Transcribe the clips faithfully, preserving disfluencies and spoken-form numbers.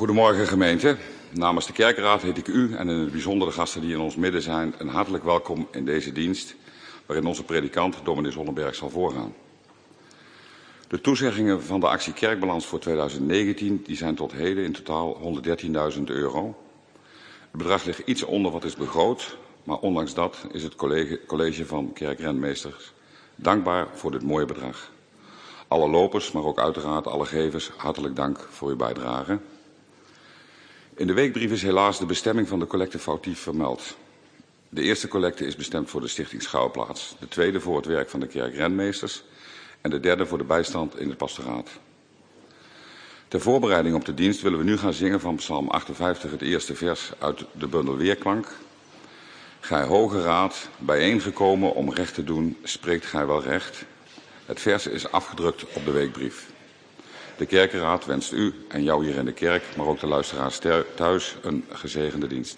Goedemorgen gemeente. Namens de kerkenraad heet ik u en in het bijzonder de gasten die in ons midden zijn een hartelijk welkom in deze dienst, waarin onze predikant dominee Zonnenberg zal voorgaan. De toezeggingen van de actie Kerkbalans voor tweeduizend negentien die zijn tot heden in totaal honderddertienduizend euro. Het bedrag ligt iets onder wat is begroot, maar ondanks dat is het college, college van kerkrentmeesters dankbaar voor dit mooie bedrag. Alle lopers, maar ook uiteraard alle gevers, hartelijk dank voor uw bijdrage. In de weekbrief is helaas de bestemming van de collecte foutief vermeld. De eerste collecte is bestemd voor de Stichting Schouwplaats, de tweede voor het werk van de kerkrentmeesters en de derde voor de bijstand in het pastoraat. Ter voorbereiding op de dienst willen we nu gaan zingen van Psalm achtenvijftig, het eerste vers uit de bundel Weerklank. Gij hoge raad, bijeengekomen om recht te doen, spreekt gij wel recht. Het vers is afgedrukt op de weekbrief. De kerkenraad wenst u en jou hier in de kerk, maar ook de luisteraars thuis, een gezegende dienst.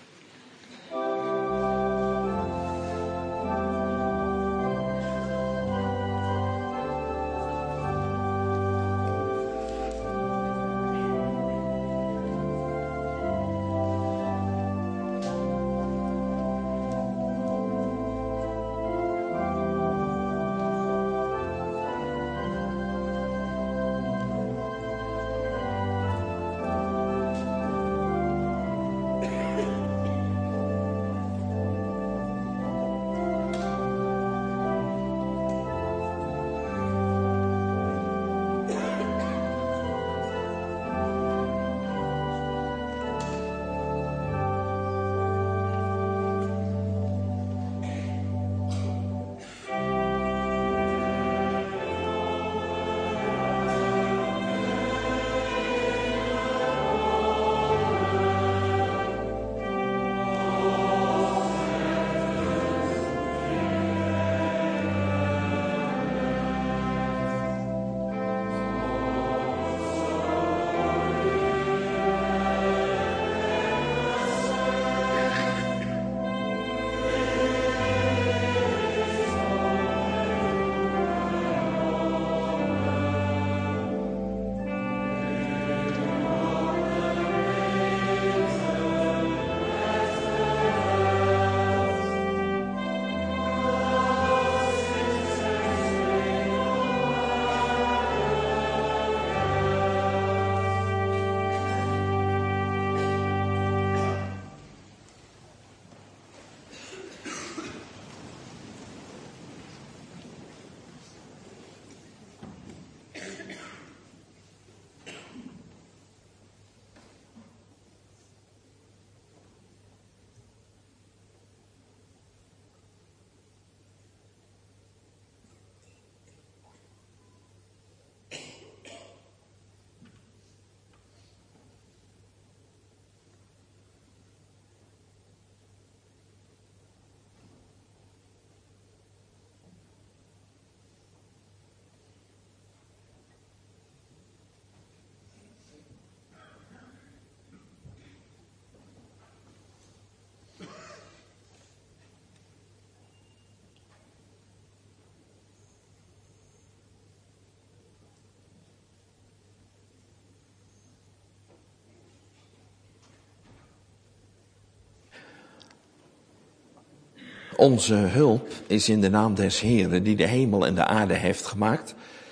Onze hulp is in de naam des Heeren, die de hemel en de aarde heeft gemaakt,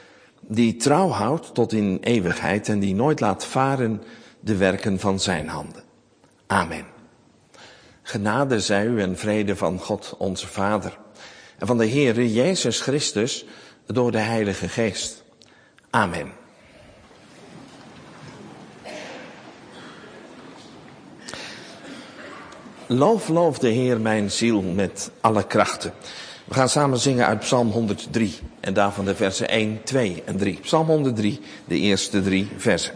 die trouw houdt tot in eeuwigheid en die nooit laat varen de werken van zijn handen. Amen. Genade zij u en vrede van God onze Vader en van de Heere Jezus Christus door de Heilige Geest. Amen. Loof, loof de Heer mijn ziel met alle krachten. We gaan samen zingen uit Psalm honderddrie en daarvan de versen één, twee en drie. Psalm honderddrie, de eerste drie versen.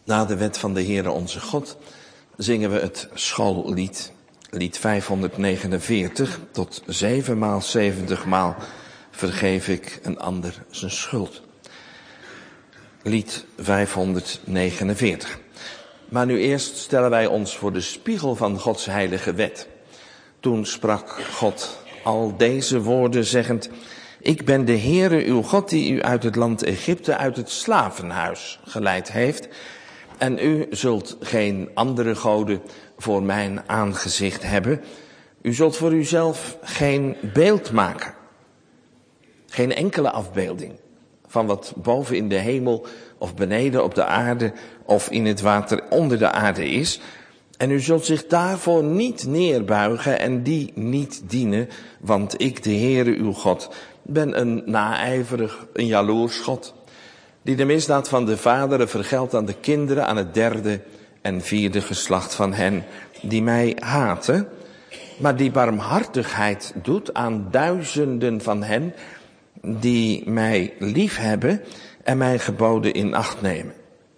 Na de wet van de Heere onze God zingen we het schoollied, lied vijfhonderdnegenenveertig, tot zevenmaal zeventigmaal vergeef ik een ander zijn schuld. Lied vijfhonderdnegenenveertig. Maar nu eerst stellen wij ons voor de spiegel van Gods heilige wet. Toen sprak God al deze woorden zeggend: ik ben de Heere uw God die u uit het land Egypte, uit het slavenhuis geleid heeft. En u zult geen andere goden voor mijn aangezicht hebben. U zult voor uzelf geen beeld maken. Geen enkele afbeelding van wat boven in de hemel of beneden op de aarde of in het water onder de aarde is. En u zult zich daarvoor niet neerbuigen en die niet dienen, want ik, de Heere uw God, ben een naijverig, een jaloers God, die de misdaad van de vaderen vergeldt aan de kinderen, aan het derde en vierde geslacht van hen die mij haten, maar die barmhartigheid doet aan duizenden van hen die mij lief hebben en mijn geboden in acht nemen.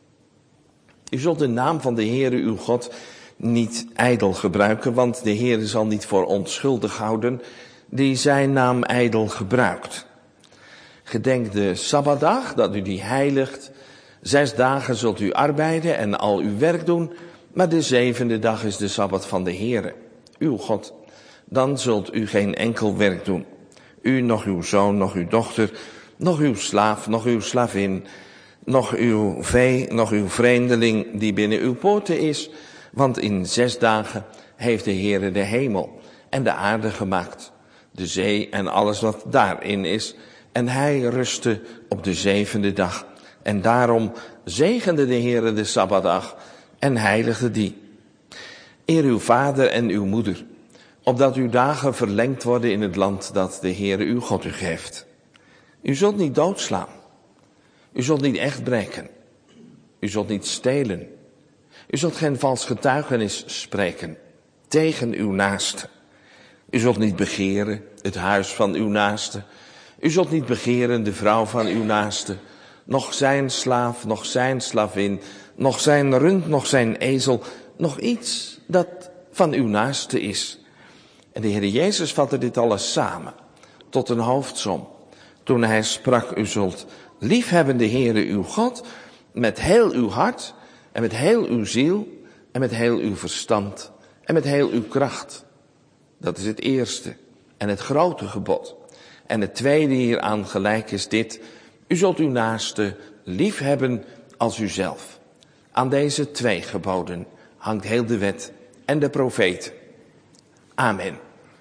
U zult de naam van de Heere uw God niet ijdel gebruiken, want de Heere zal niet voor onschuldig houden die zijn naam ijdel gebruikt. Gedenk de Sabbatdag, dat u die heiligt. Zes dagen zult u arbeiden en al uw werk doen, maar de zevende dag is de Sabbat van de Heere, uw God. Dan zult u geen enkel werk doen. U, nog uw zoon, nog uw dochter, nog uw slaaf, nog uw slavin, nog uw vee, nog uw vreemdeling die binnen uw poorten is. Want in zes dagen heeft de Heere de hemel en de aarde gemaakt, de zee en alles wat daarin is. En hij rustte op de zevende dag. En daarom zegende de Heere de Sabbatdag en heiligde die. Eer uw vader en uw moeder, opdat uw dagen verlengd worden in het land dat de Heere uw God u geeft. U zult niet doodslaan. U zult niet echt breken. U zult niet stelen. U zult geen vals getuigenis spreken tegen uw naaste. U zult niet begeren het huis van uw naaste. U zult niet begeren de vrouw van uw naaste, nog zijn slaaf, nog zijn slavin, nog zijn rund, nog zijn ezel, nog iets dat van uw naaste is. En de Heer Jezus vatte dit alles samen tot een hoofdsom, toen hij sprak: u zult liefhebben de Heere uw God met heel uw hart en met heel uw ziel en met heel uw verstand en met heel uw kracht. Dat is het eerste en het grote gebod. En het tweede hieraan gelijk is dit: u zult uw naaste liefhebben als uzelf. Aan deze twee geboden hangt heel de wet en de profeten. Amen.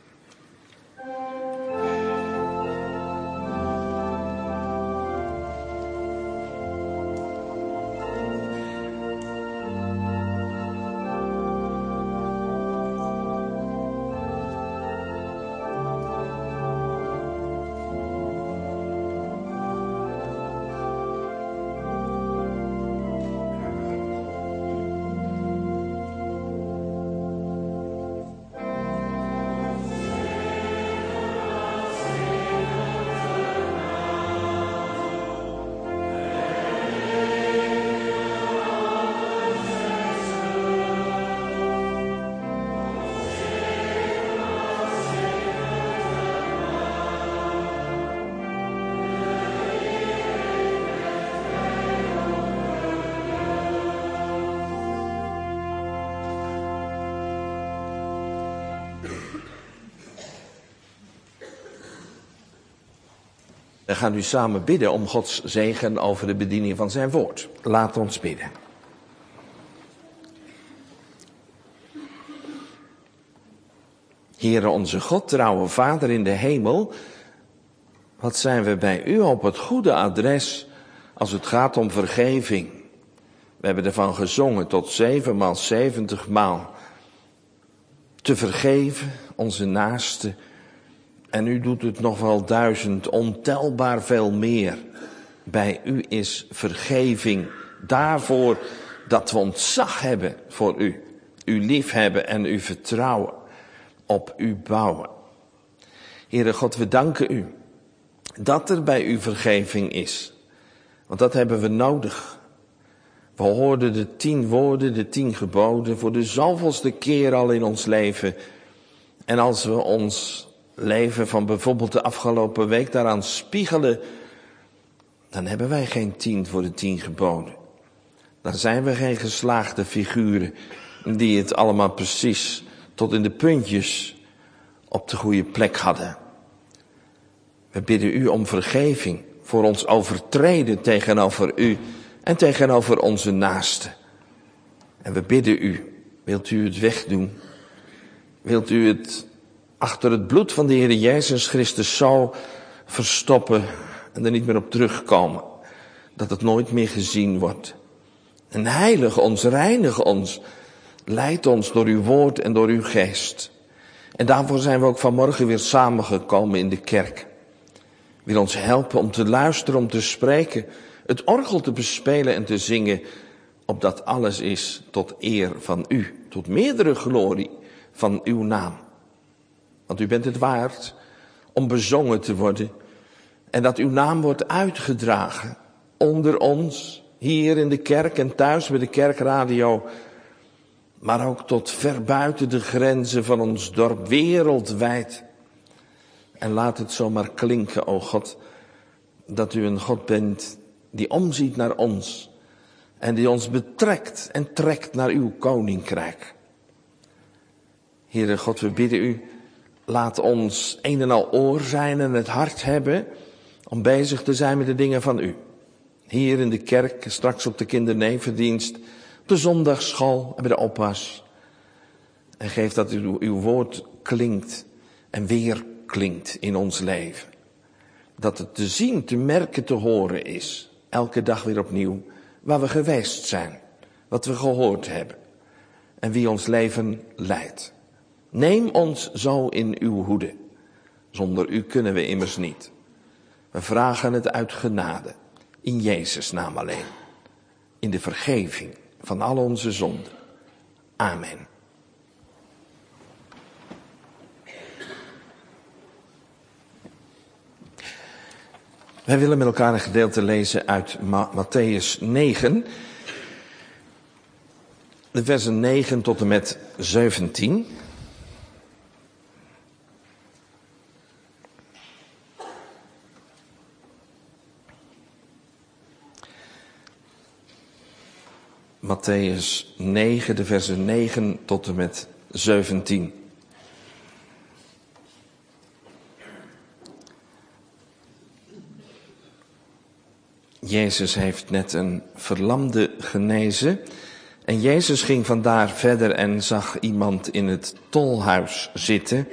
We gaan nu samen bidden om Gods zegen over de bediening van zijn woord. Laat ons bidden. Heere onze God, trouwe Vader in de hemel, wat zijn we bij u op het goede adres als het gaat om vergeving. We hebben ervan gezongen tot zevenmaal zeventigmaal te vergeven, onze naaste. En u doet het nog wel duizend, ontelbaar veel meer. Bij u is vergeving daarvoor dat we ontzag hebben voor u. U liefhebben en u vertrouwen, op u bouwen. Heere God, we danken u dat er bij u vergeving is. Want dat hebben we nodig. We hoorden de tien woorden, de tien geboden, voor de zoveelste keer al in ons leven. En als we ons leven van bijvoorbeeld de afgelopen week daaraan spiegelen, dan hebben wij geen tien voor de tien geboden. Dan zijn we geen geslaagde figuren die het allemaal precies tot in de puntjes op de goede plek hadden. We bidden u om vergeving voor ons overtreden tegenover u en tegenover onze naasten. En we bidden u, wilt u het wegdoen? Wilt u het achter het bloed van de Heer Jezus Christus zo verstoppen en er niet meer op terugkomen? Dat het nooit meer gezien wordt. En heilig ons, reinig ons, leid ons door uw woord en door uw geest. En daarvoor zijn we ook vanmorgen weer samengekomen in de kerk. Wil ons helpen om te luisteren, om te spreken, het orgel te bespelen en te zingen, opdat alles is tot eer van u, tot meerdere glorie van uw naam. Want u bent het waard om bezongen te worden en dat uw naam wordt uitgedragen onder ons, hier in de kerk en thuis bij de kerkradio, maar ook tot ver buiten de grenzen van ons dorp, wereldwijd. En laat het zomaar klinken, o God, dat u een God bent die omziet naar ons en die ons betrekt en trekt naar uw koninkrijk. Heere God, we bidden u, laat ons een en al oor zijn en het hart hebben om bezig te zijn met de dingen van u. Hier in de kerk, straks op de kindernevendienst, op de zondagsschool en bij de oppas. En geef dat uw, uw woord klinkt en weer klinkt in ons leven. Dat het te zien, te merken, te horen is, elke dag weer opnieuw, waar we geweest zijn, wat we gehoord hebben en wie ons leven leidt. Neem ons zo in uw hoede. Zonder u kunnen we immers niet. We vragen het uit genade, in Jezus' naam alleen, in de vergeving van al onze zonden. Amen. Wij willen met elkaar een gedeelte lezen uit Ma- Mattheüs negen, de versen negen tot en met zeventien. Mattheüs negen, de versen negen tot en met zeventien. Jezus heeft net een verlamde genezen. En Jezus ging vandaar verder en zag iemand in het tolhuis zitten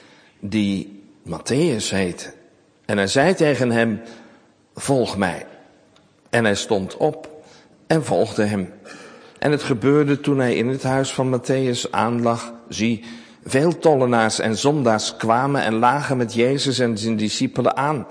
die Mattheüs heette. En hij zei tegen hem, volg mij. En hij stond op en volgde hem. En het gebeurde toen hij in het huis van Mattheüs aanlag, zie, veel tollenaars en zondaars kwamen en lagen met Jezus en zijn discipelen aan.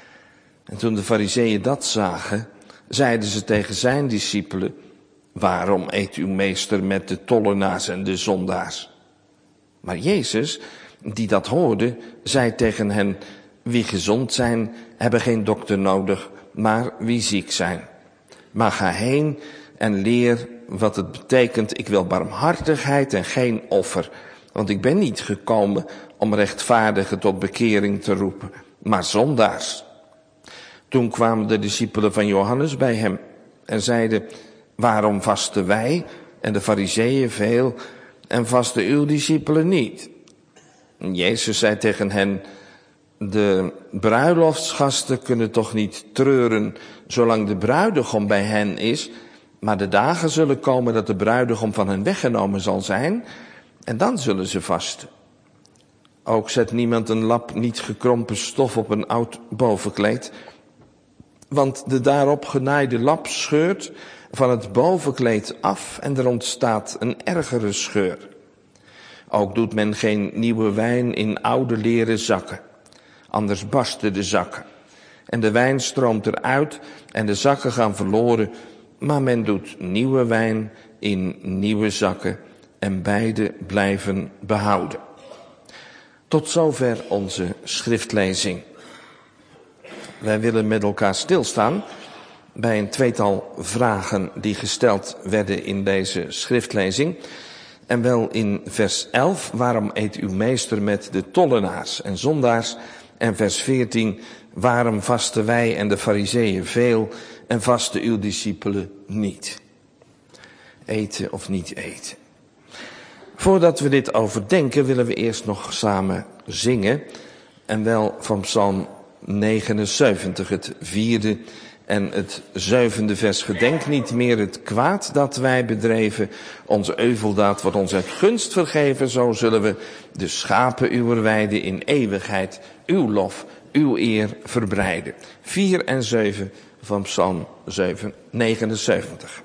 En toen de farizeeën dat zagen, zeiden ze tegen zijn discipelen, waarom eet uw meester met de tollenaars en de zondaars? Maar Jezus, die dat hoorde, zei tegen hen, wie gezond zijn, hebben geen dokter nodig, maar wie ziek zijn. Maar ga heen en leer wat het betekent, ik wil barmhartigheid en geen offer. Want ik ben niet gekomen om rechtvaardigen tot bekering te roepen, maar zondaars. Toen kwamen de discipelen van Johannes bij hem en zeiden, waarom vasten wij en de farizeeën veel en vasten uw discipelen niet? En Jezus zei tegen hen, de bruiloftsgasten kunnen toch niet treuren zolang de bruidegom bij hen is, maar de dagen zullen komen dat de bruidegom van hen weggenomen zal zijn en dan zullen ze vasten. Ook zet niemand een lap niet gekrompen stof op een oud bovenkleed, want de daarop genaaide lap scheurt van het bovenkleed af en er ontstaat een ergere scheur. Ook doet men geen nieuwe wijn in oude leren zakken, anders barsten de zakken. En de wijn stroomt eruit en de zakken gaan verloren, maar men doet nieuwe wijn in nieuwe zakken en beide blijven behouden. Tot zover onze schriftlezing. Wij willen met elkaar stilstaan bij een tweetal vragen die gesteld werden in deze schriftlezing. En wel in vers elf, waarom eet uw meester met de tollenaars en zondaars? En vers veertien, waarom vasten wij en de farizeeën veel en vasten uw discipelen niet? Eten of niet eten? Voordat we dit overdenken willen we eerst nog samen zingen. En wel van Psalm negenenzeventig, het vierde en het zevende vers. Gedenk niet meer het kwaad dat wij bedreven. Onze euveldaad wordt ons uit gunst vergeven. Zo zullen we de schapen uwer weide in eeuwigheid uw lof, uw eer verbreiden. Vier en zeven van Psalm negenenzeventig.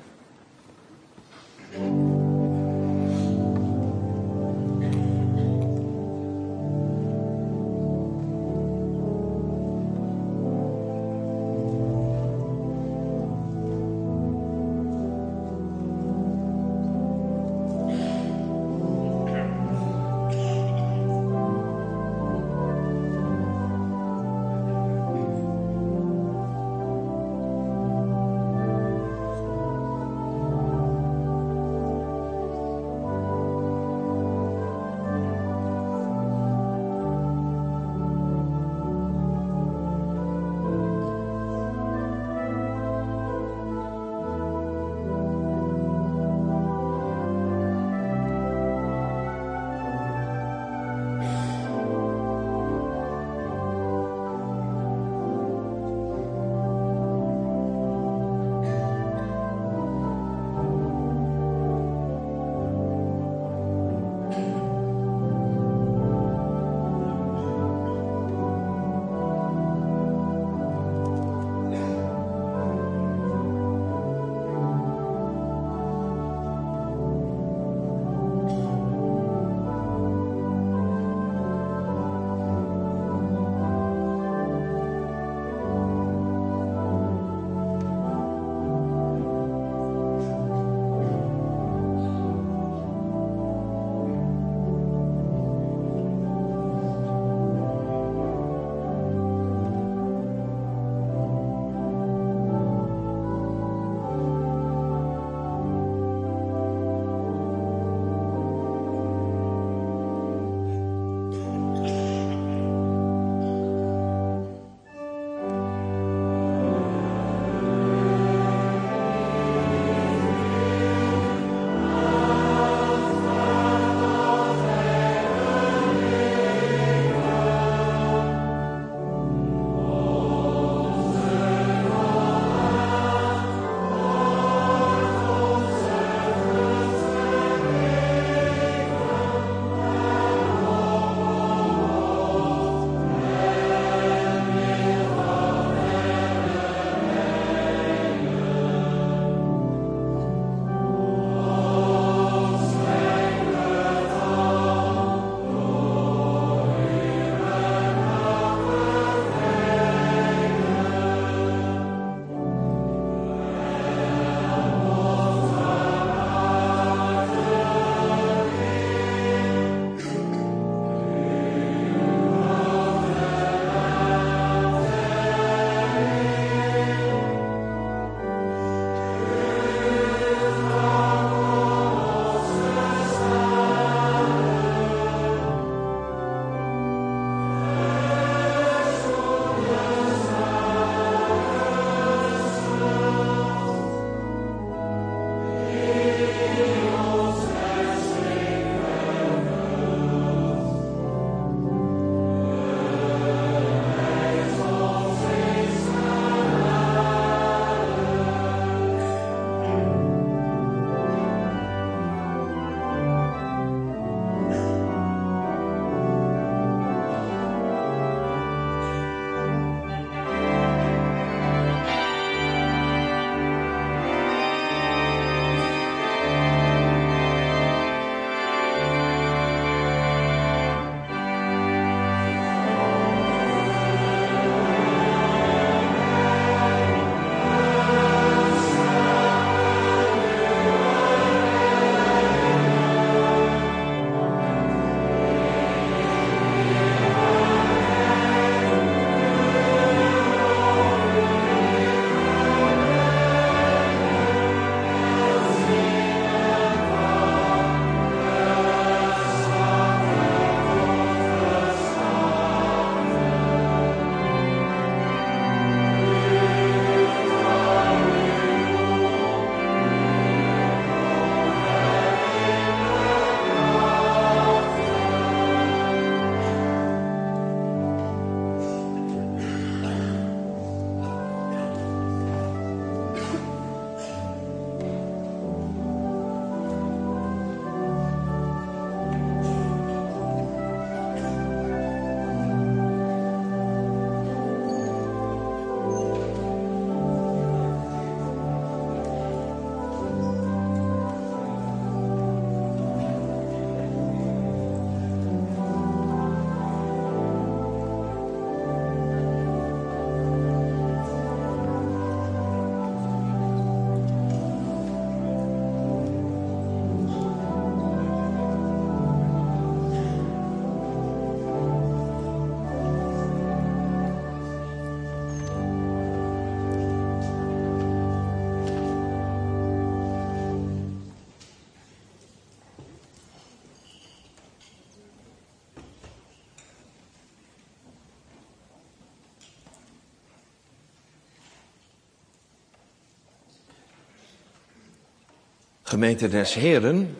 Gemeente des Heren,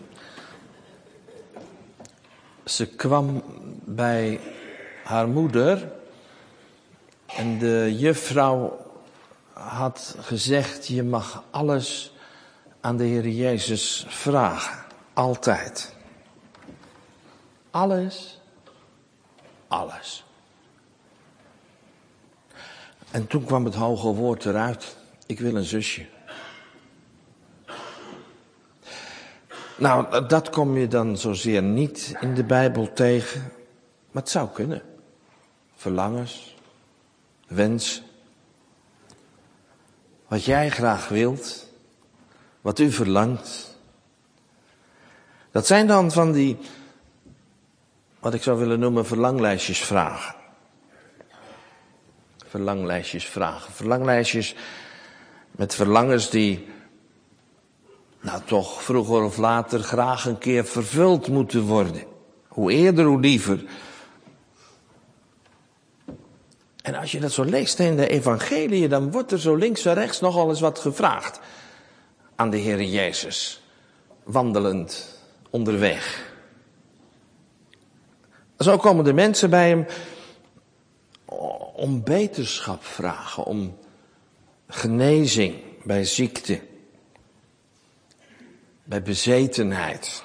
ze kwam bij haar moeder en de juffrouw had gezegd, je mag alles aan de Heer Jezus vragen, altijd. Alles, alles. En toen kwam het hoge woord eruit, ik wil een zusje. Nou, dat kom je dan zozeer niet in de Bijbel tegen, maar het zou kunnen. Verlangens, wens, wat jij graag wilt, wat u verlangt. Dat zijn dan van die, wat ik zou willen noemen, verlanglijstjes vragen. Verlanglijstjes vragen. Verlanglijstjes met verlangens die, nou toch vroeger of later graag een keer vervuld moeten worden. Hoe eerder, hoe liever. En als je dat zo leest in de evangelie, dan wordt er zo links en rechts nogal eens wat gevraagd aan de Heer Jezus. Wandelend onderweg. Zo komen de mensen bij hem om beterschap vragen, om genezing bij ziekte, bij bezetenheid.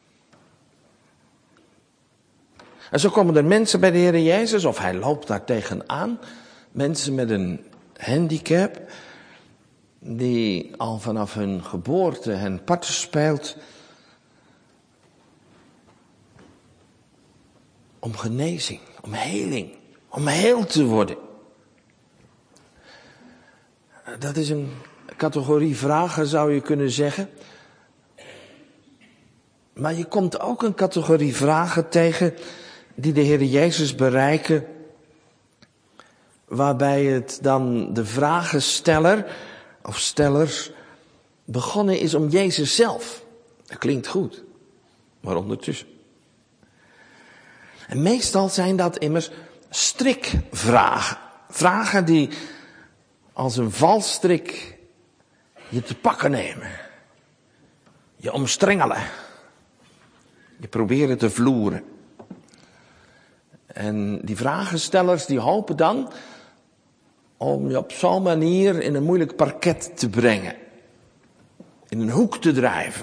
En zo komen er mensen bij de Heer Jezus, of hij loopt daar tegenaan, mensen met een handicap, die al vanaf hun geboorte hen parten speelt, om genezing, om heling, om heel te worden. Dat is een categorie vragen, zou je kunnen zeggen. Maar je komt ook een categorie vragen tegen die de Heer Jezus bereiken, waarbij het dan de vragensteller of stellers begonnen is om Jezus zelf. Dat klinkt goed, maar ondertussen. En meestal zijn dat immers strikvragen. Vragen die als een valstrik je te pakken nemen. Je omstrengelen. Je proberen te vloeren. En die vragenstellers die hopen dan om je op zo'n manier in een moeilijk parket te brengen. In een hoek te drijven.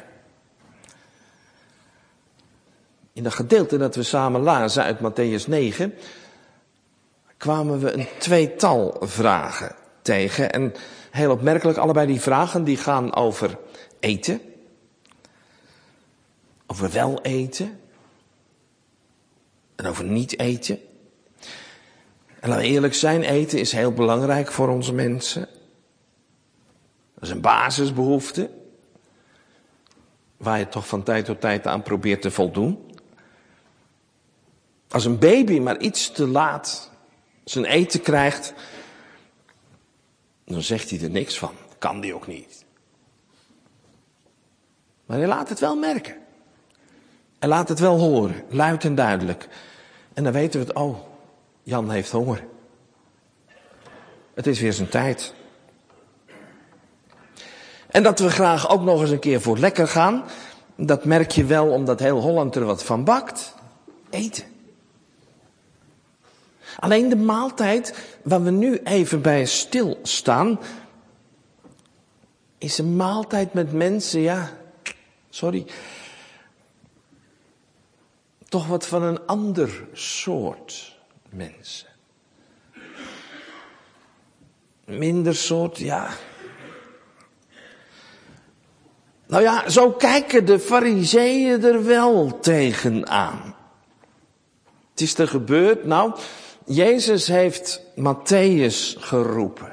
In dat gedeelte dat we samen lazen uit Mattheüs negen, kwamen we een tweetal vragen tegen. En heel opmerkelijk, allebei die vragen die gaan over eten. Over wel eten. En over niet eten. En laten we eerlijk zijn, eten is heel belangrijk voor onze mensen. Dat is een basisbehoefte. Waar je toch van tijd tot tijd aan probeert te voldoen. Als een baby maar iets te laat zijn eten krijgt, dan zegt hij er niks van. Kan die ook niet. Maar hij laat het wel merken. Hij laat het wel horen, luid en duidelijk. En dan weten we het, oh, Jan heeft honger. Het is weer zijn tijd. En dat we graag ook nog eens een keer voor lekker gaan, dat merk je wel omdat heel Holland er wat van bakt. Eten. Alleen de maaltijd waar we nu even bij stilstaan, is een maaltijd met mensen, ja, sorry, toch wat van een ander soort mensen. Minder soort, ja. Nou ja, zo kijken de Farizeeën er wel tegenaan. Het is er gebeurd, nou, Jezus heeft Mattheüs geroepen.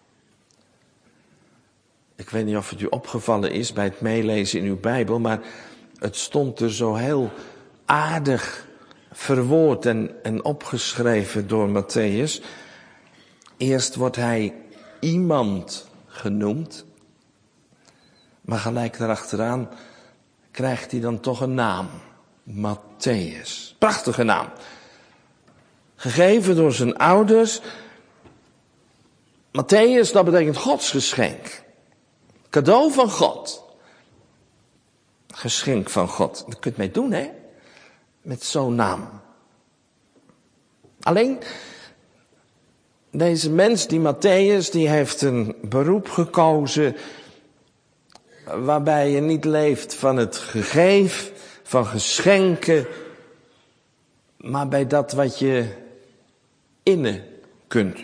Ik weet niet of het u opgevallen is bij het meelezen in uw Bijbel, maar het stond er zo heel aardig verwoord en, en opgeschreven door Mattheüs. Eerst wordt hij iemand genoemd, maar gelijk daarachteraan krijgt hij dan toch een naam. Mattheüs. Prachtige naam. Gegeven door zijn ouders. Mattheüs, dat betekent Gods geschenk. Cadeau van God. Geschenk van God. Daar kun je het mee doen, hè? Met zo'n naam. Alleen, deze mens, die Mattheüs, die heeft een beroep gekozen waarbij je niet leeft van het gegeven, van geschenken, maar bij dat wat je innen kunt.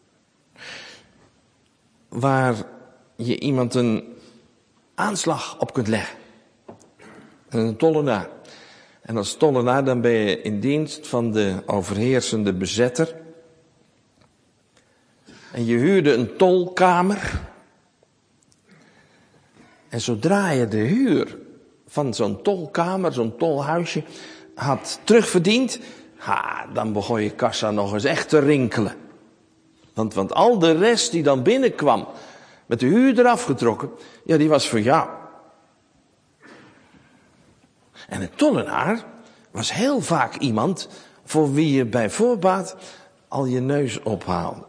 Waar je iemand een aanslag op kunt leggen. Een tollenaar. En als tollenaar dan ben je in dienst van de overheersende bezetter. En je huurde een tolkamer. En zodra je de huur van zo'n tolkamer, zo'n tolhuisje, had terugverdiend, ha, dan begon je kassa nog eens echt te rinkelen. Want, want al de rest die dan binnenkwam, met de huur eraf getrokken, ja, die was voor jou. En een tollenaar was heel vaak iemand voor wie je bij voorbaat al je neus ophaalde.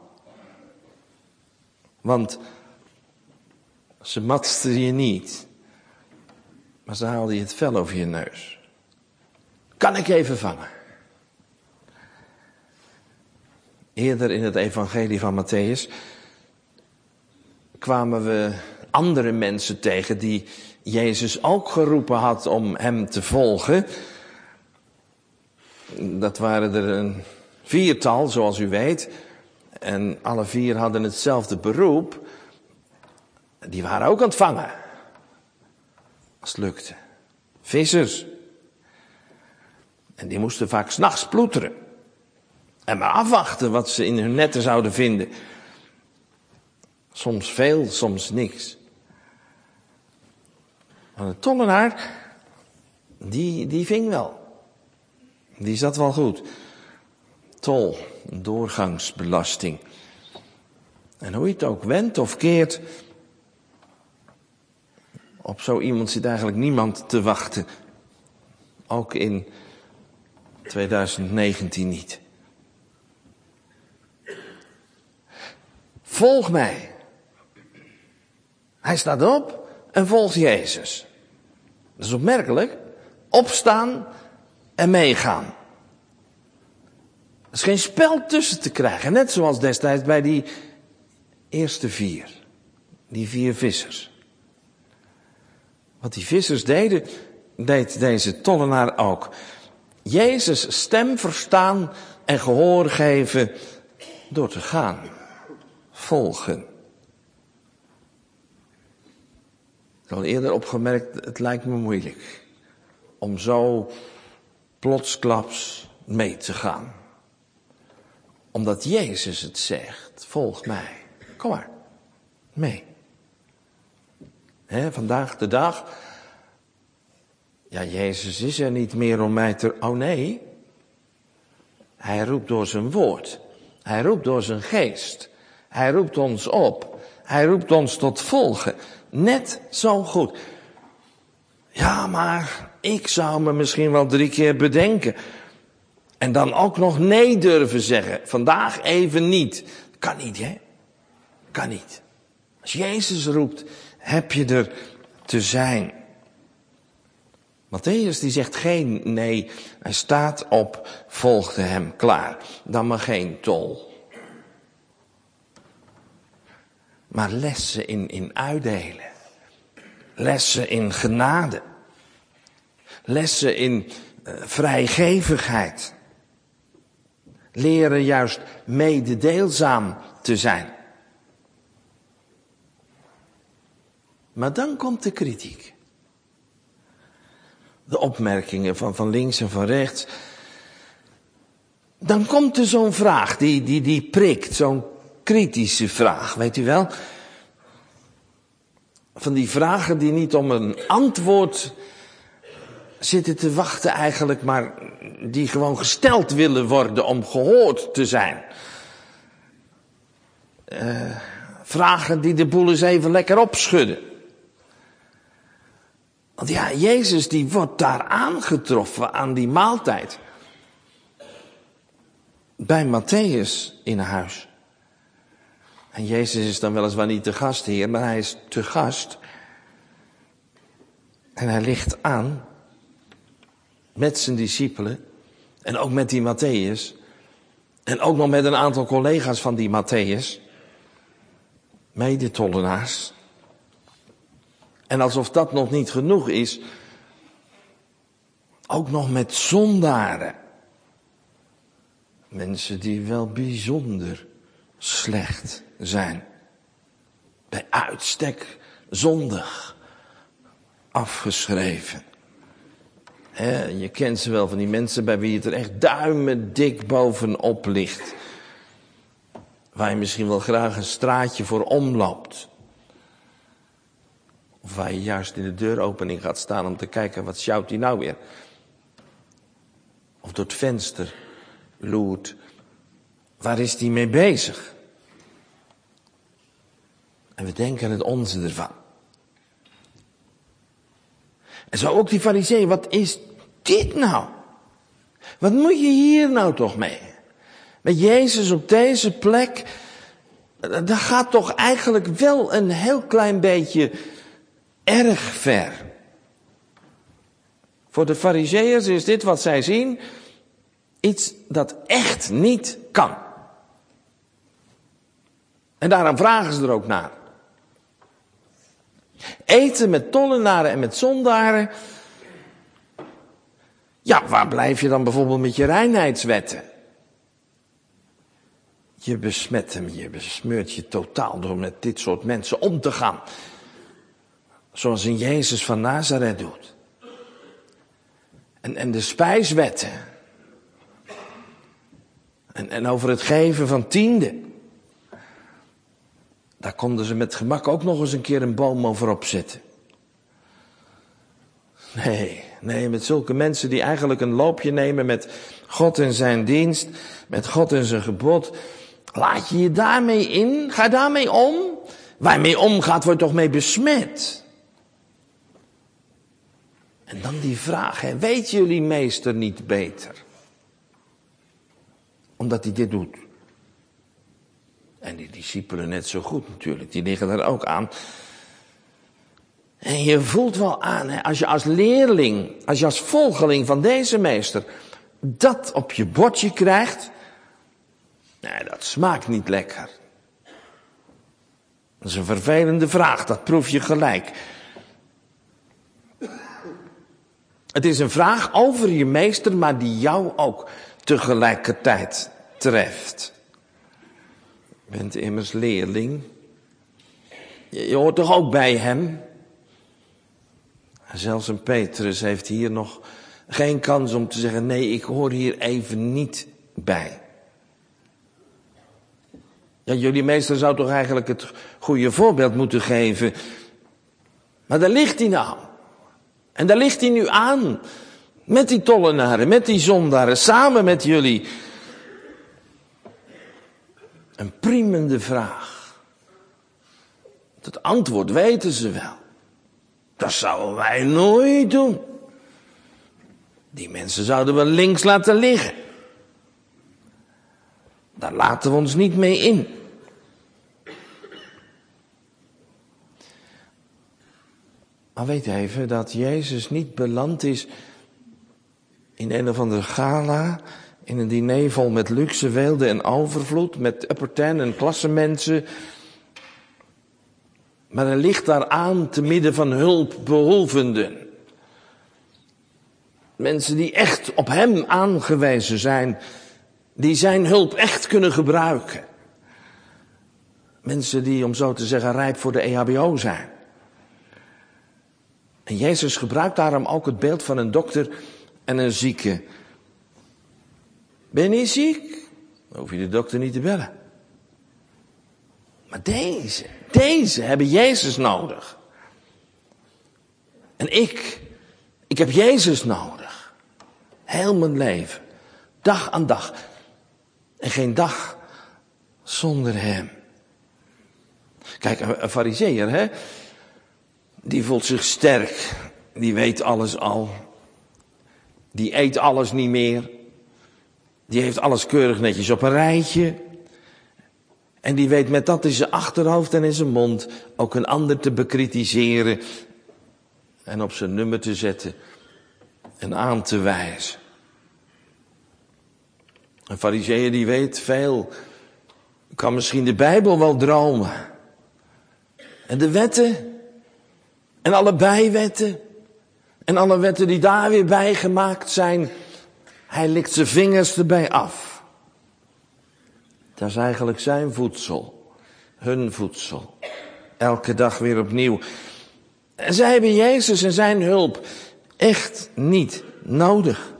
Want ze matsten je niet, maar ze haalden je het vel over je neus. Kan ik even vangen? Eerder in het evangelie van Mattheüs kwamen we andere mensen tegen die Jezus ook geroepen had om hem te volgen. Dat waren er een viertal, zoals u weet. En alle vier hadden hetzelfde beroep. Die waren ook aan het vangen. Als het lukte. Vissers. En die moesten vaak 's nachts ploeteren. En maar afwachten wat ze in hun netten zouden vinden. Soms veel, soms niks. Maar de tollenaar, die, die ving wel. Die zat wel goed. Tol, doorgangsbelasting. En hoe je het ook wendt of keert, op zo iemand zit eigenlijk niemand te wachten. Ook in tweeduizend negentien niet. Volg mij. Hij staat op en volgt Jezus. Dat is opmerkelijk. Opstaan en meegaan. Er is geen spel tussen te krijgen. Net zoals destijds bij die eerste vier. Die vier vissers. Wat die vissers deden, deed deze tollenaar ook. Jezus' stem verstaan en gehoor geven door te gaan. Volgen. Ik heb al eerder opgemerkt, het lijkt me moeilijk om zo plotsklaps mee te gaan. Omdat Jezus het zegt, volg mij. Kom maar, mee. He, vandaag de dag, ja, Jezus is er niet meer om mij te... Oh nee, hij roept door zijn woord. Hij roept door zijn geest. Hij roept ons op. Hij roept ons tot volgen. Net zo goed. Ja, maar ik zou me misschien wel drie keer bedenken. En dan ook nog nee durven zeggen. Vandaag even niet. Kan niet, hè? Kan niet. Als Jezus roept, heb je er te zijn. Mattheüs die zegt geen nee. Hij staat op, volgde hem, klaar. Dan maar geen tol. Maar lessen in, in uitdelen. Lessen in genade. Lessen in uh, vrijgevigheid. Leren juist mededeelzaam te zijn. Maar dan komt de kritiek. De opmerkingen van, van links en van rechts. Dan komt er zo'n vraag die, die, die prikt, zo'n kritische vraag, weet u wel? Van die vragen die niet om een antwoord zitten te wachten eigenlijk, maar die gewoon gesteld willen worden om gehoord te zijn. Uh, vragen die de boel eens even lekker opschudden. Want ja, Jezus die wordt daar aangetroffen aan die maaltijd. Bij Mattheüs in huis. En Jezus is dan weliswaar niet te gast hier, maar hij is te gast. En hij ligt aan met zijn discipelen en ook met die Mattheüs en ook nog met een aantal collega's van die Mattheüs, medetollenaars. En alsof dat nog niet genoeg is, ook nog met zondaren. Mensen die wel bijzonder slecht zijn. Bij uitstek zondig afgeschreven. He, je kent ze wel, van die mensen bij wie het er echt duimendik bovenop ligt. Waar je misschien wel graag een straatje voor omloopt. Of waar je juist in de deuropening gaat staan om te kijken, wat sjouwt die nou weer? Of door het venster loert, waar is die mee bezig? En we denken het onze ervan. En zo ook die farizeeën, wat is dit nou? Wat moet je hier nou toch mee? Met Jezus op deze plek, dat gaat toch eigenlijk wel een heel klein beetje erg ver. Voor de farizeeërs is dit wat zij zien iets dat echt niet kan. En daarom vragen ze er ook naar. Eten met tollenaren en met zondaren. Ja, waar blijf je dan bijvoorbeeld met je reinheidswetten? Je besmet hem, je besmeurt je totaal door met dit soort mensen om te gaan. Zoals een Jezus van Nazareth doet. En, en de spijswetten. En, en over het geven van tiende. Daar konden ze met gemak ook nog eens een keer een boom over opzetten. Nee, nee, met zulke mensen die eigenlijk een loopje nemen met God en zijn dienst, met God en zijn gebod. Laat je je daarmee in? Ga daarmee om? Waar je mee omgaat, wordt toch mee besmet? En dan die vraag, hè, weet jullie meester niet beter? Omdat hij dit doet. En die discipelen net zo goed natuurlijk, die liggen er ook aan. En je voelt wel aan, hè, als je als leerling, als je als volgeling van deze meester dat op je bordje krijgt, nee, dat smaakt niet lekker. Dat is een vervelende vraag, dat proef je gelijk. Het is een vraag over je meester, maar die jou ook tegelijkertijd treft. Je bent immers leerling. Je, je hoort toch ook bij hem? Zelfs een Petrus heeft hier nog geen kans om te zeggen, nee, ik hoor hier even niet bij. Ja, jullie meester zou toch eigenlijk het goede voorbeeld moeten geven. Maar daar ligt hij nou. En daar ligt hij nu aan. Met die tollenaren, met die zondaren, samen met jullie. Een priemende vraag. Het antwoord weten ze wel. Dat zouden wij nooit doen. Die mensen zouden we links laten liggen. Daar laten we ons niet mee in. Maar weet even dat Jezus niet beland is in een of andere gala, in een diner vol met luxe, weelde en overvloed, met upper ten en klassemensen. Maar hij ligt daar aan te midden van hulpbehoevenden. Mensen die echt op hem aangewezen zijn, die zijn hulp echt kunnen gebruiken. Mensen die, om zo te zeggen, rijp voor de E H B O zijn. En Jezus gebruikt daarom ook het beeld van een dokter en een zieke. Ben je niet ziek? Dan hoef je de dokter niet te bellen. Maar deze, deze hebben Jezus nodig. En ik, ik heb Jezus nodig. Heel mijn leven. Dag aan dag. En geen dag zonder hem. Kijk, een, een farizeeër, hè. Die voelt zich sterk. Die weet alles al. Die eet alles niet meer. Die heeft alles keurig netjes op een rijtje. En die weet met dat in zijn achterhoofd en in zijn mond ook een ander te bekritiseren. en op zijn nummer te zetten en aan te wijzen. Een farizeeër die weet veel, kan misschien de Bijbel wel dromen. En de wetten, en alle bijwetten, en alle wetten die daar weer bij gemaakt zijn, hij likt zijn vingers erbij af. Dat is eigenlijk zijn voedsel, hun voedsel. Elke dag weer opnieuw. En zij hebben Jezus en zijn hulp echt niet nodig.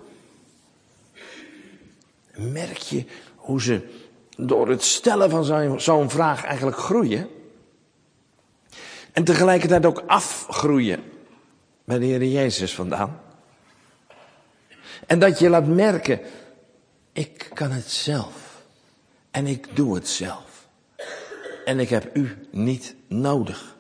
Merk je hoe ze door het stellen van zo'n, zo'n vraag eigenlijk groeien? En tegelijkertijd ook afgroeien bij de Heer Jezus vandaan. En dat je laat merken, ik kan het zelf. En ik doe het zelf. En ik heb u niet nodig.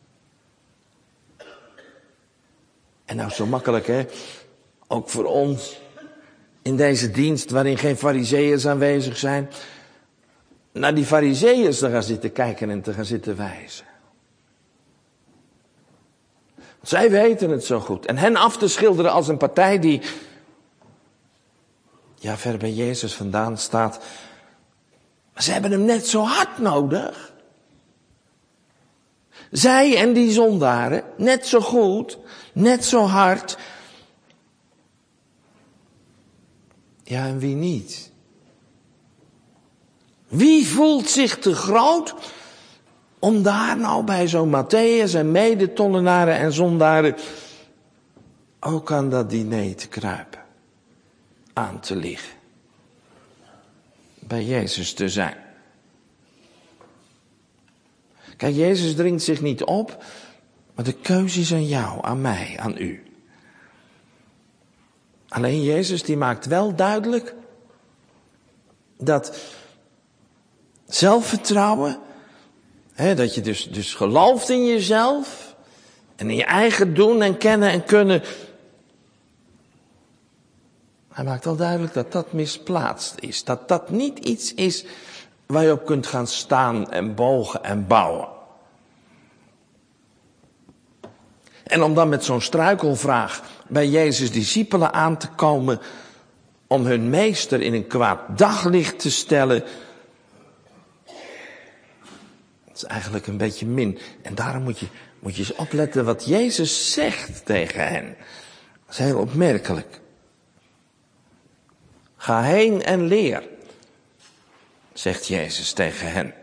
En nou zo makkelijk hè, ook voor ons in deze dienst waarin geen farizeeërs aanwezig zijn, naar die farizeeërs te gaan zitten kijken en te gaan zitten wijzen. Zij weten het zo goed. En hen af te schilderen als een partij die, ja, ver bij Jezus vandaan staat. Maar ze hebben hem net zo hard nodig. Zij en die zondaren, net zo goed, net zo hard. Ja, en wie niet? Wie voelt zich te groot om daar nou bij zo'n Matthäus en medetollenaren en zondaren ook aan dat diner te kruipen, aan te liggen, bij Jezus te zijn? Kijk, Jezus dringt zich niet op, maar de keuze is aan jou, aan mij, aan u. Alleen Jezus die maakt wel duidelijk dat zelfvertrouwen, hè, dat je dus, dus gelooft in jezelf en in je eigen doen en kennen en kunnen. Hij maakt wel duidelijk dat dat misplaatst is. Dat dat niet iets is waar je op kunt gaan staan en bogen en bouwen. En om dan met zo'n struikelvraag bij Jezus' discipelen aan te komen, om hun meester in een kwaad daglicht te stellen, dat is eigenlijk een beetje min. En daarom moet je, moet je eens opletten wat Jezus zegt tegen hen. Dat is heel opmerkelijk. Ga heen en leer, zegt Jezus tegen hen.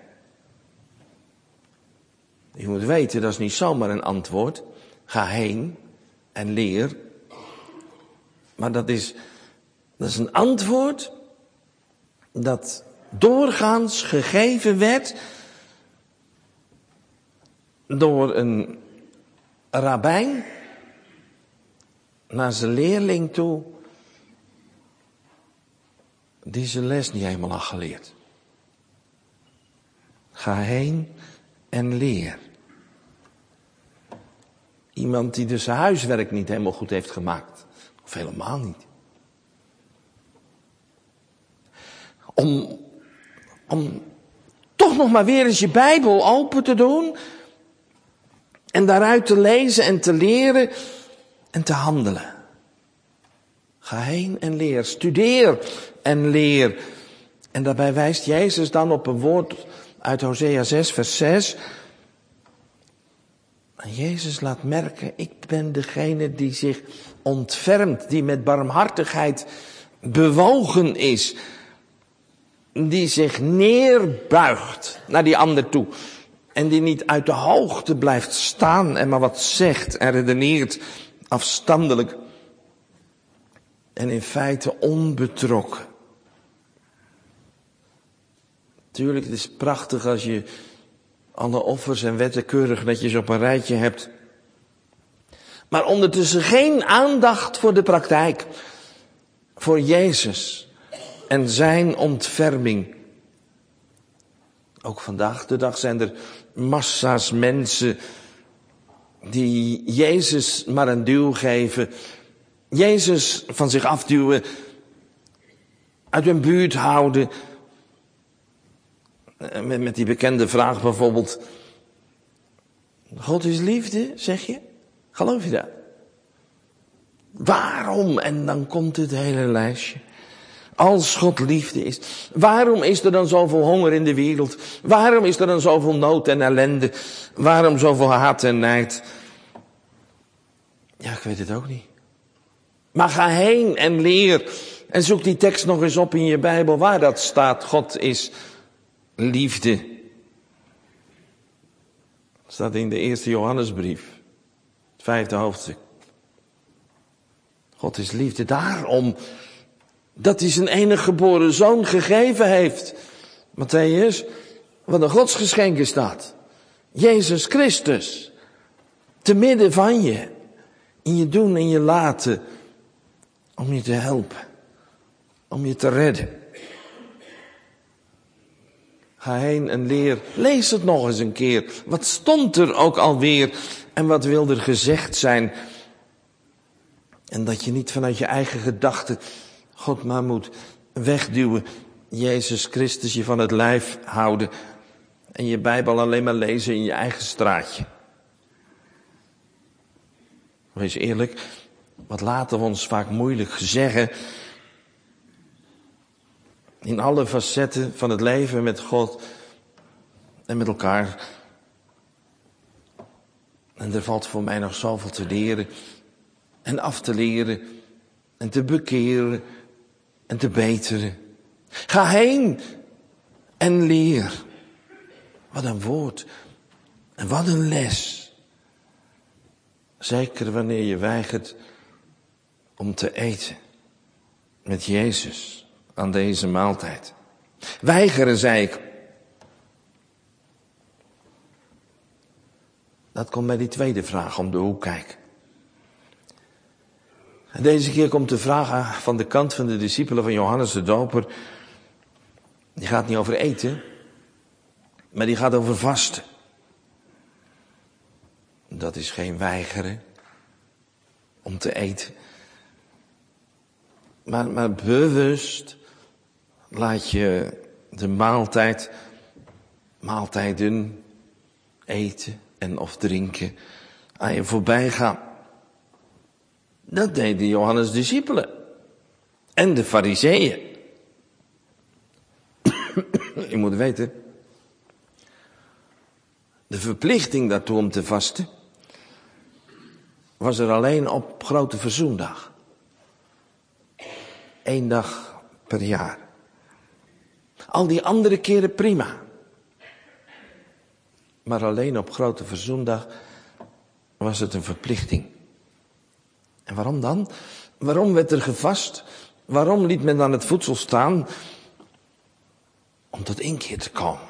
Je moet weten, dat is niet zomaar een antwoord. Ga heen en leer. Maar dat is, dat is een antwoord dat doorgaans gegeven werd door een rabbijn naar zijn leerling toe, die zijn les niet helemaal had geleerd. Ga heen en leer. Iemand die dus zijn huiswerk niet helemaal goed heeft gemaakt. Of helemaal niet. Om, om toch nog maar weer eens je Bijbel open te doen. En daaruit te lezen en te leren en te handelen. Ga heen en leer. Studeer en leer. En daarbij wijst Jezus dan op een woord uit Hosea zes vers zes. En Jezus laat merken, ik ben degene die zich ontfermt, die met barmhartigheid bewogen is. Die zich neerbuigt naar die ander toe. En die niet uit de hoogte blijft staan en maar wat zegt en redeneert afstandelijk. En in feite onbetrokken. Tuurlijk, het is prachtig als je alle offers en wetten keurig netjes op een rijtje hebt. Maar ondertussen geen aandacht voor de praktijk. Voor Jezus en zijn ontferming. Ook vandaag de dag zijn er massa's mensen die Jezus maar een duw geven. Jezus van zich afduwen. Uit hun buurt houden. Met, met die bekende vraag bijvoorbeeld. God is liefde, zeg je? Geloof je dat? Waarom? En dan komt het hele lijstje. Als God liefde is. Waarom is er dan zoveel honger in de wereld? Waarom is er dan zoveel nood en ellende? Waarom zoveel haat en nijd? Ja, ik weet het ook niet. Maar ga heen en leer. En zoek die tekst nog eens op in je Bijbel waar dat staat. God is liefde. Dat staat in de eerste Johannesbrief. Het vijfde hoofdstuk. God is liefde. Daarom dat hij zijn enige geboren zoon gegeven heeft. Matthäus, wat een godsgeschenk is dat. Jezus Christus. Te midden van je. In je doen en je laten. Om je te helpen. Om je te redden. Ga heen en leer. Lees het nog eens een keer. Wat stond er ook alweer? En wat wil er gezegd zijn? En dat je niet vanuit je eigen gedachten God maar moet wegduwen. Jezus Christus je van het lijf houden. En je Bijbel alleen maar lezen in je eigen straatje. Wees eerlijk. Wat laten we ons vaak moeilijk zeggen. In alle facetten van het leven met God en met elkaar. En er valt voor mij nog zoveel te leren en af te leren en te bekeren en te beteren. Ga heen en leer. Wat een woord en wat een les. Zeker wanneer je weigert om te eten met Jezus aan deze maaltijd. Weigeren, zei ik. Dat komt bij die tweede vraag om de hoek kijken. En deze keer komt de vraag van de kant van de discipelen van Johannes de Doper. Die gaat niet over eten, maar die gaat over vasten. Dat is geen weigeren om te eten. Maar, maar bewust laat je de maaltijd, maaltijden, eten en of drinken aan je voorbij gaan. Dat deden Johannes' discipelen. En de fariseeën. Je moet weten. De verplichting daartoe om te vasten was er alleen op Grote Verzoendag. Eén dag per jaar. Al die andere keren prima. Maar alleen op Grote Verzoendag was het een verplichting. En waarom dan? Waarom werd er gevast? Waarom liet men dan het voedsel staan? Om tot inkeer te komen.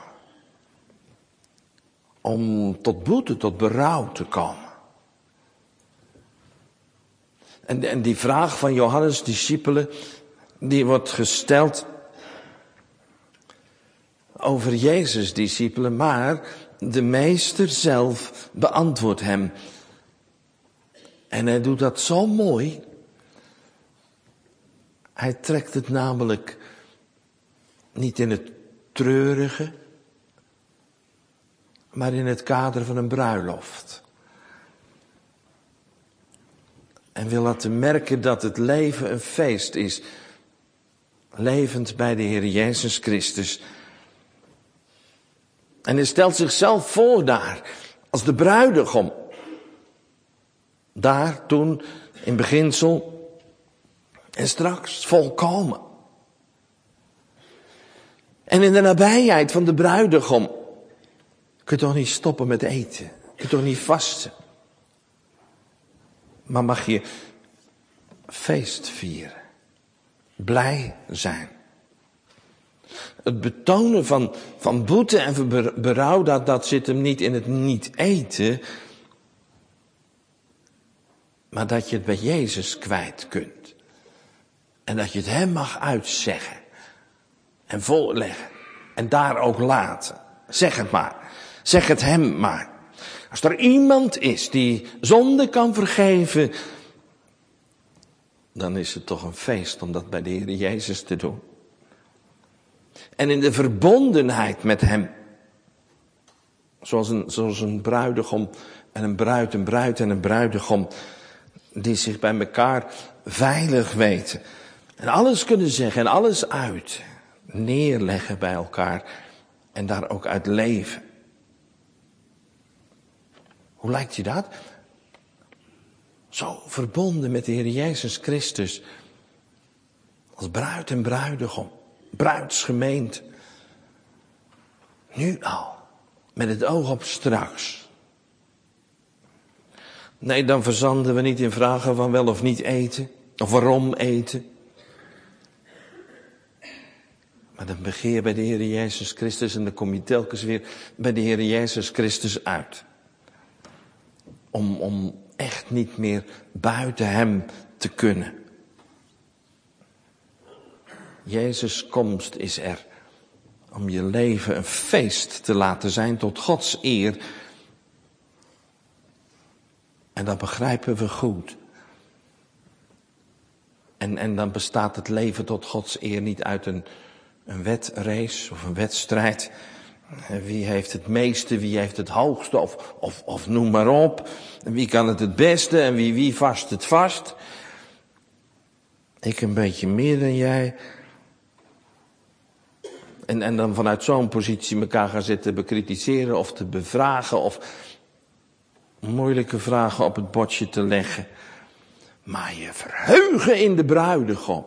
Om tot boete, tot berouw te komen. En, en die vraag van Johannes' discipelen, die wordt gesteld over Jezus' discipelen, maar de meester zelf beantwoordt hem. En hij doet dat zo mooi. Hij trekt het namelijk niet in het treurige, maar in het kader van een bruiloft. En wil laten merken dat het leven een feest is. Levend bij de Heer Jezus Christus. En hij stelt zichzelf voor daar, als de bruidegom. Daar, toen, in beginsel, en straks volkomen. En in de nabijheid van de bruidegom kun je toch niet stoppen met eten. Kun je toch niet vasten. Maar mag je feest vieren. Blij zijn. Het betonen van, van boete en berouw, dat, dat zit hem niet in het niet eten. Maar dat je het bij Jezus kwijt kunt. En dat je het hem mag uitzeggen. En voorleggen. En daar ook laten. Zeg het maar. Zeg het hem maar. Als er iemand is die zonde kan vergeven, dan is het toch een feest om dat bij de Heer Jezus te doen. En in de verbondenheid met hem. Zoals een, zoals een bruidegom en een bruid, een bruid en een bruidegom. die zich bij elkaar veilig weten. En alles kunnen zeggen en alles uit. Neerleggen bij elkaar en daar ook uit leven. Hoe lijkt je dat? Zo verbonden met de Heer Jezus Christus. Als bruid en bruidegom. Bruidsgemeente. Nu al. Met het oog op straks. Nee, dan verzanden we niet in vragen van wel of niet eten. Of waarom eten. Maar dan begeer je bij de Heer Jezus Christus en dan kom je telkens weer bij de Heer Jezus Christus uit. Om, om echt niet meer buiten hem te kunnen. Jezus' komst is er om je leven een feest te laten zijn tot Gods eer. En dat begrijpen we goed. En, en dan bestaat het leven tot Gods eer niet uit een, een wedrace of een wedstrijd. Wie heeft het meeste, wie heeft het hoogste of, of, of noem maar op. Wie kan het het beste en wie, wie vast het vast. Ik een beetje meer dan jij. En, en dan vanuit zo'n positie elkaar gaan zitten bekritiseren of te bevragen of moeilijke vragen op het bordje te leggen. Maar je verheugen in de bruidegom.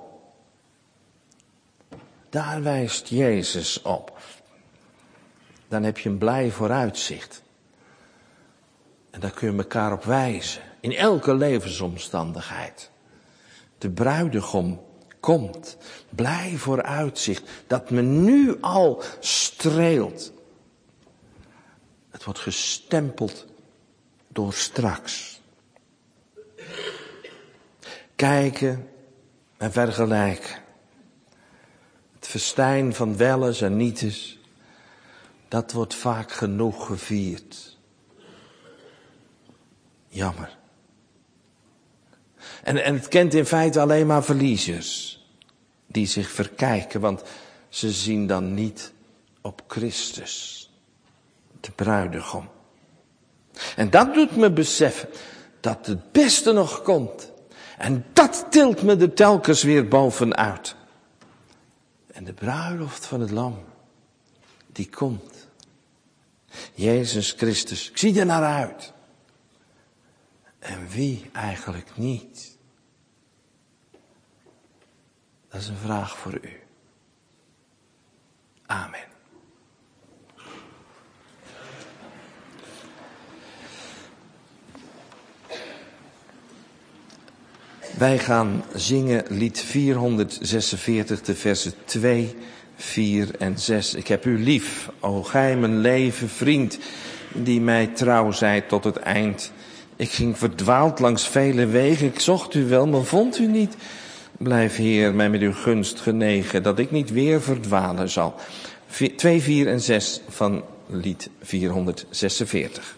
Daar wijst Jezus op. Dan heb je een blij vooruitzicht. En daar kun je elkaar op wijzen. In elke levensomstandigheid. De bruidegom komt. Blij vooruitzicht. Dat me nu al streelt. Het wordt gestempeld door straks. Kijken en vergelijken. Het festijn van welles en nietes. Dat wordt vaak genoeg gevierd. Jammer. En, en het kent in feite alleen maar verliezers. Die zich verkijken, want ze zien dan niet op Christus. De bruidegom. En dat doet me beseffen dat het beste nog komt. En dat tilt me er telkens weer bovenuit. En de bruiloft van het lam, die komt. Jezus Christus, ik zie er naar uit. En wie eigenlijk niet? Dat is een vraag voor u. Amen. Wij gaan zingen lied vierhonderdzesenveertig, de versen twee, vier en zes. Ik heb u lief, o gij mijn leven vriend, die mij trouw zijt tot het eind. Ik ging verdwaald langs vele wegen, ik zocht u wel, maar vond u niet. Blijf Heer mij met uw gunst genegen, dat ik niet weer verdwalen zal. twee, vier en zes van lied vierhonderdzesenveertig.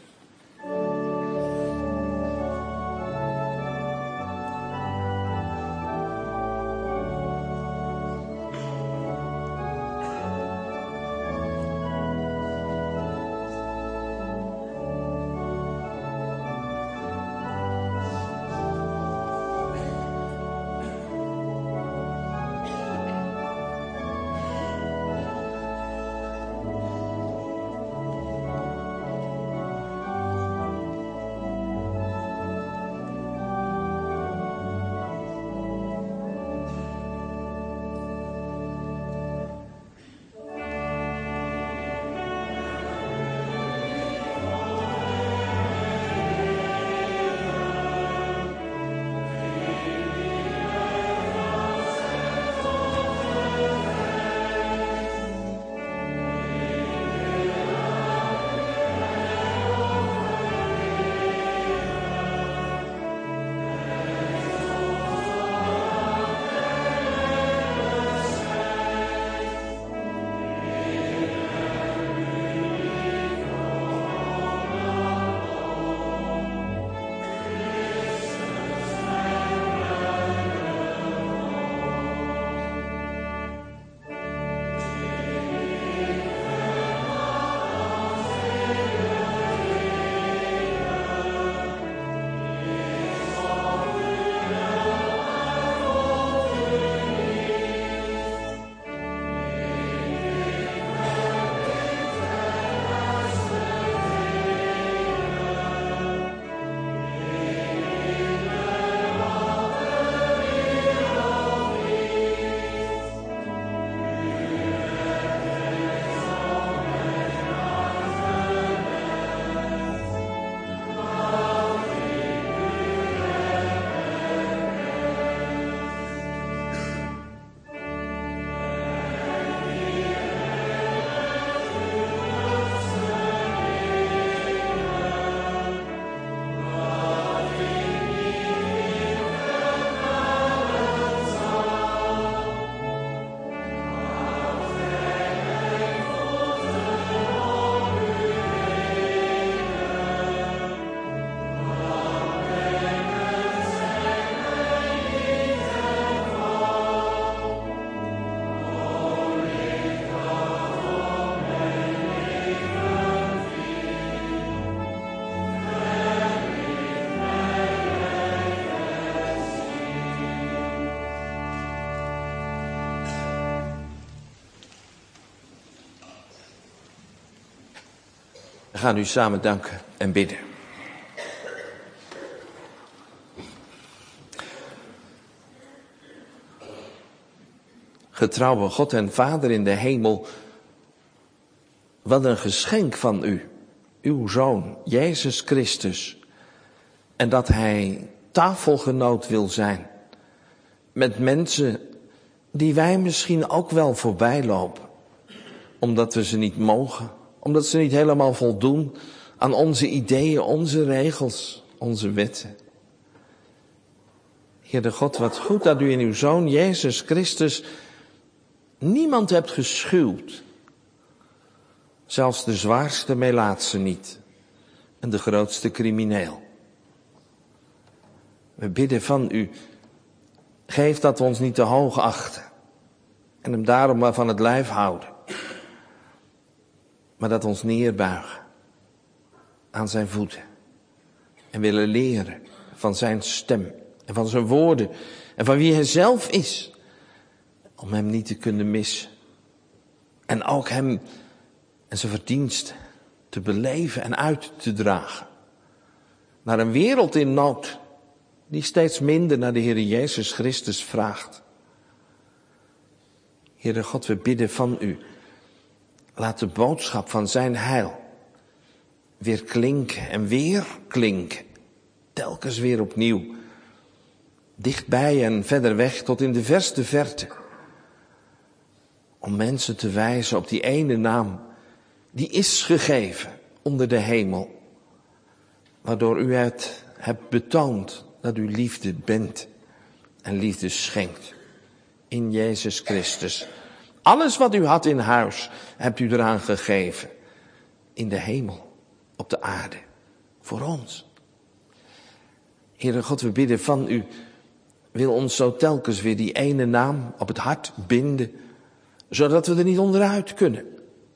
gaan u samen danken en bidden. Getrouwe God en Vader in de hemel, wat een geschenk van u, uw Zoon, Jezus Christus. En dat Hij tafelgenoot wil zijn met mensen die wij misschien ook wel voorbij lopen. Omdat we ze niet mogen, omdat ze niet helemaal voldoen aan onze ideeën, onze regels, onze wetten. Heere God, wat goed dat u in uw Zoon Jezus Christus niemand hebt geschuwd. Zelfs de zwaarste melaatse niet. En de grootste crimineel. We bidden van u, geef dat we ons niet te hoog achten. En hem daarom maar van het lijf houden. Maar dat we ons neerbuigen aan zijn voeten. En willen leren van zijn stem en van zijn woorden. En van wie hij zelf is. Om hem niet te kunnen missen. En ook hem en zijn verdiensten te beleven en uit te dragen. Naar een wereld in nood. Die steeds minder naar de Heer Jezus Christus vraagt. Heere God, we bidden van u. Laat de boodschap van zijn heil weer klinken en weer klinken. Telkens weer opnieuw. Dichtbij en verder weg tot in de verste verte. Om mensen te wijzen op die ene naam. Die is gegeven onder de hemel. Waardoor u het hebt betoond dat u liefde bent en liefde schenkt. In Jezus Christus. Alles wat u had in huis hebt u eraan gegeven. In de hemel, op de aarde, voor ons. Heere God, we bidden van u. Wil ons zo telkens weer die ene naam op het hart binden. Zodat we er niet onderuit kunnen.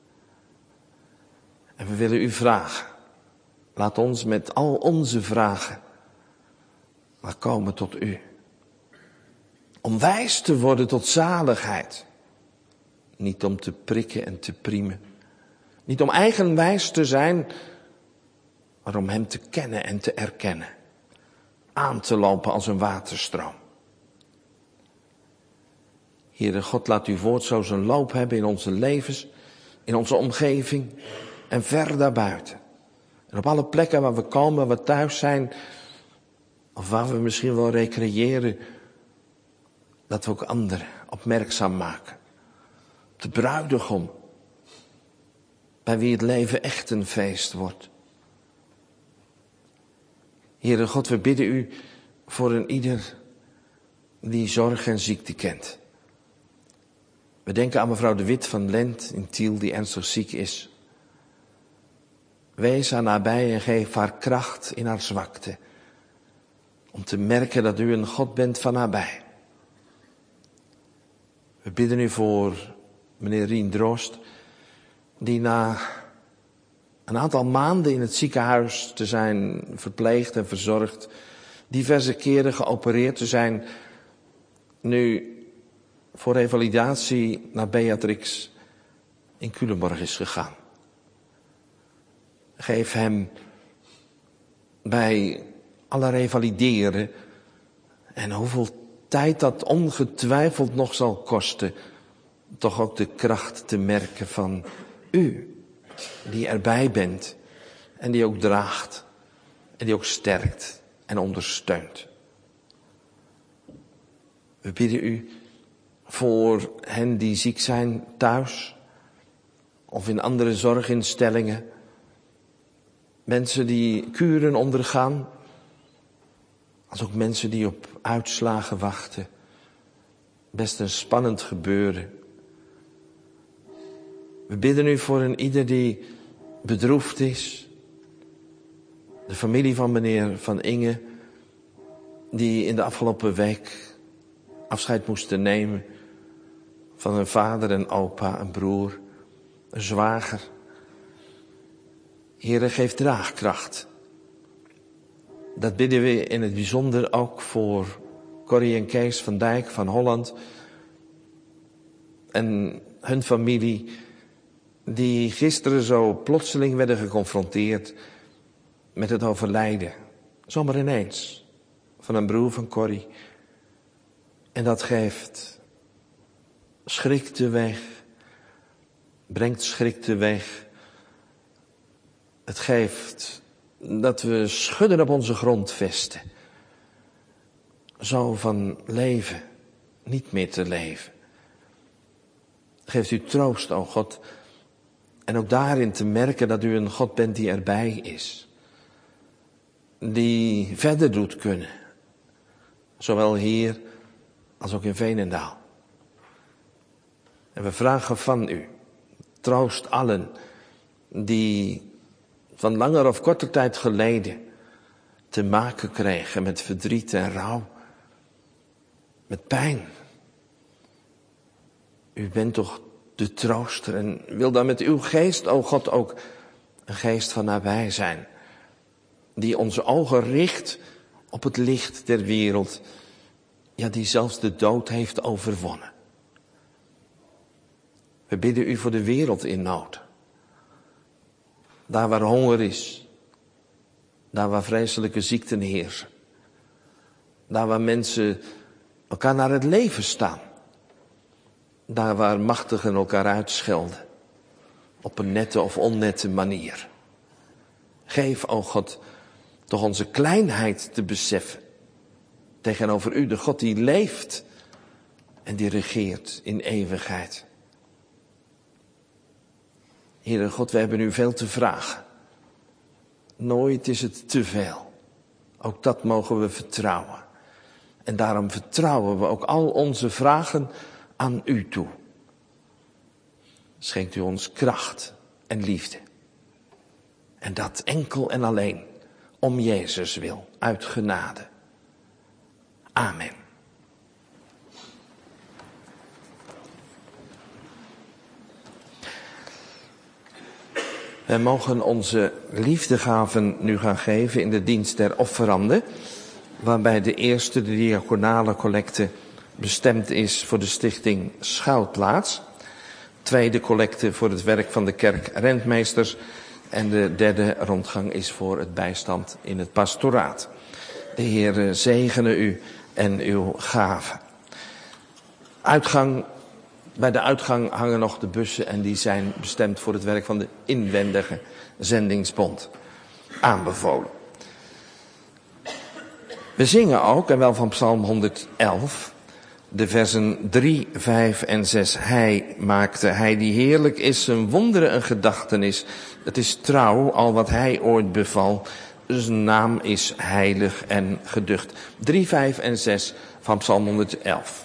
En we willen u vragen. Laat ons met al onze vragen maar komen tot u. Om wijs te worden tot zaligheid. Niet om te prikken en te priemen. Niet om eigenwijs te zijn, maar om hem te kennen en te erkennen. Aan te lopen als een waterstroom. Heere God, laat uw woord zo zijn loop hebben in onze levens, in onze omgeving en ver daarbuiten. En op alle plekken waar we komen, waar we thuis zijn, of waar we misschien wel recreëren, dat we ook anderen opmerkzaam maken. Op de bruidegom, bij wie het leven echt een feest wordt. Heere God, we bidden u voor een ieder die zorg en ziekte kent. We denken aan mevrouw de Wit van Lent in Tiel, die ernstig ziek is. Wees haar nabij en geef haar kracht in haar zwakte. Om te merken dat u een God bent van nabij. We bidden u voor meneer Rien Droost, die na een aantal maanden in het ziekenhuis te zijn verpleegd en verzorgd, diverse keren geopereerd te zijn, nu voor revalidatie naar Beatrix in Culemborg is gegaan. Geef hem bij alle revalideren en hoeveel tijd dat ongetwijfeld nog zal kosten, toch ook de kracht te merken van u, die erbij bent en die ook draagt en die ook sterkt en ondersteunt. We bidden u voor hen die ziek zijn thuis of in andere zorginstellingen, mensen die kuren ondergaan, als ook mensen die op uitslagen wachten. Best een spannend gebeuren. We bidden u voor een ieder die bedroefd is. De familie van meneer Van Inge, die in de afgelopen week afscheid moesten nemen van een vader, een opa, een broer, een zwager. Heere, geef draagkracht. Dat bidden we in het bijzonder ook voor Corrie en Kees van Dijk van Holland en hun familie, die gisteren zo plotseling werden geconfronteerd met het overlijden, zomaar ineens, van een broer van Corrie. En dat geeft schrik teweeg, brengt schrik teweeg. Het geeft dat we schudden op onze grondvesten. Zo van leven, niet meer te leven. Geeft u troost, o God. En ook daarin te merken dat u een God bent die erbij is. Die verder doet kunnen. Zowel hier als ook in Veenendaal. En we vragen van u, troost allen die van langer of korter tijd geleden te maken kregen met verdriet en rouw. Met pijn. U bent toch de trooster en wil dan met uw geest, o God, ook een geest van nabij zijn. Die onze ogen richt op het licht der wereld. Ja, die zelfs de dood heeft overwonnen. We bidden u voor de wereld in nood. Daar waar honger is. Daar waar vreselijke ziekten heersen. Daar waar mensen elkaar naar het leven staan. Daar waar machtigen elkaar uitschelden. Op een nette of onnette manier. Geef, o God, toch onze kleinheid te beseffen. Tegenover u, de God die leeft en die regeert in eeuwigheid. Heere God, we hebben u veel te vragen. Nooit is het te veel. Ook dat mogen we vertrouwen. En daarom vertrouwen we ook al onze vragen aan u toe. Schenkt u ons kracht en liefde. En dat enkel en alleen om Jezus wil, uit genade. Amen. We mogen onze liefdegaven nu gaan geven in de dienst der offeranden, waarbij de eerste, de diaconale collecte, bestemd is voor de stichting Schuilplaats. Tweede collecte voor het werk van de kerk rentmeesters. En de derde rondgang is voor het bijstand in het pastoraat. De Heer zegene u en uw gaven. Uitgang, bij de uitgang hangen nog de bussen en die zijn bestemd voor het werk van de inwendige zendingsbond. Aanbevolen. We zingen ook, en wel van Psalm honderdelf, de versen drie, vijf en zes. Hij maakte, hij die heerlijk is, zijn wonderen een gedachtenis. Het is trouw, al wat hij ooit beval. Zijn naam is heilig en geducht. drie, vijf en zes van Psalm honderdelf.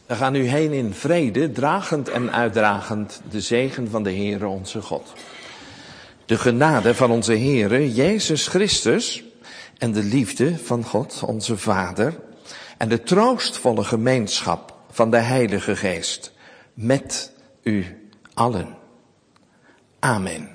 We gaan nu heen in vrede, dragend en uitdragend de zegen van de Heere onze God. De genade van onze Heere Jezus Christus en de liefde van God onze Vader en de troostvolle gemeenschap van de Heilige Geest met u allen. Amen.